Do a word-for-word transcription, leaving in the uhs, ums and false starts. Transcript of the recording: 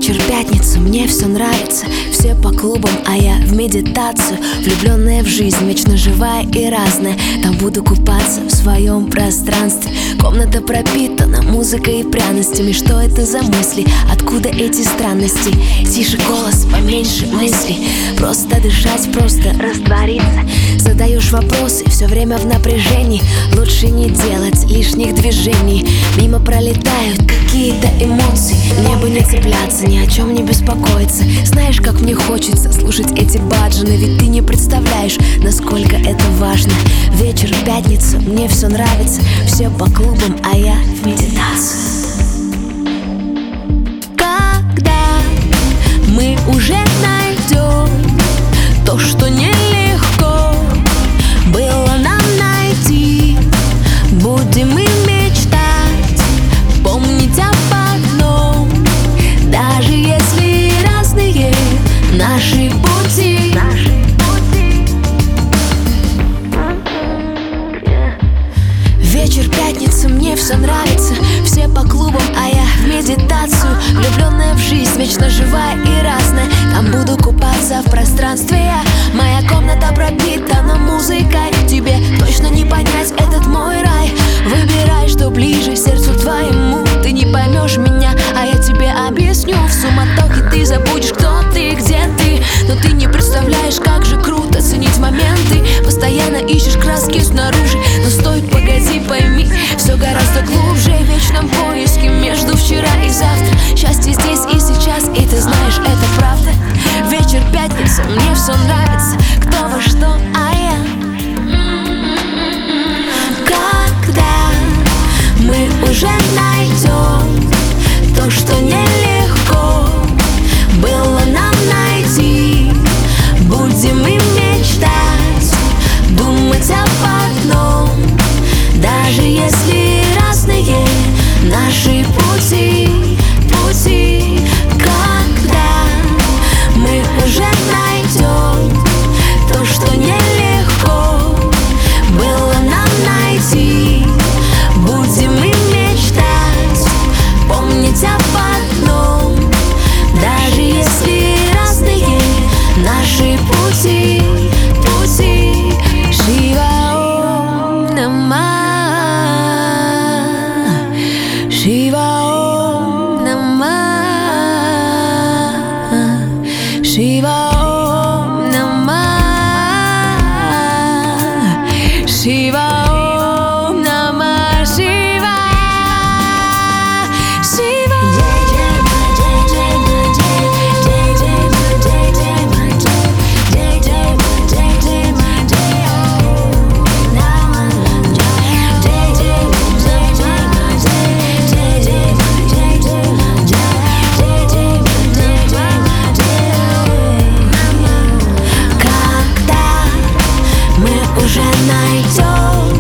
Вечер пятницы, мне все нравится. Все по клубам, а я в медитацию. Влюбленная в жизнь, вечно живая и разная. Там буду купаться в своем пространстве. Комната пропитана музыкой и пряностями. Что это за мысли? Откуда эти странности? Тише голос, поменьше мыслей. Просто дышать, просто раствориться. Задаешь вопросы, все время в напряжении. Лучше не делать лишних движений. Мимо пролетают какие-то эмоции. Мне бы не цепляться, ни о чем не беспокоиться. Знаешь, как мне хочется слушать эти баджаны. Ведь ты не представляешь, насколько это важно. Вечер, пятница, мне все нравится. Все по клубам, а я в медитации. Когда мы уже найдем то, что нелегко было нам найти, будем мы мечтать, помнить об одном. Даже если разные наши пути, наши пути. Вечер пятница, мне все нравится. Все по клубам, а я в медитацию. Влюбленная в жизнь, вечно живая и разная. Там буду купаться в пространстве я. Моя комната пропитана музыкой. Тебе точно не понять этот мой рай. Выбирай, что ближе сердцу твоему. Ты не поймешь меня, а я тебе объясню. В суматохе ты забудешь, кто ты, где ты. Но ты не представляешь, как же круто ценить моменты. Постоянно ищешь краски снаружи, но стоит погоди, пойми, все гораздо глубже. В вечном поиске между вчера и завтра. Счастье здесь и сейчас, и ты знаешь, это правда. Вечер пятница, мне все нравится. Кто во что, а я. Когда мы уже найдем то, что нелегко было нам найти, будем мы мечтать, думать об одном. Даже если разные наши пути, пути. Когда мы уже найдем то, что нелегко было нам найти, будем мы мечтать, помнить об одном. Даже если разные наши пути, пути. Шива Ом Намah, Шива Ом Намah, Шива Ом Намah, Шива Ом Намah, Шива, Шива. Уже найдем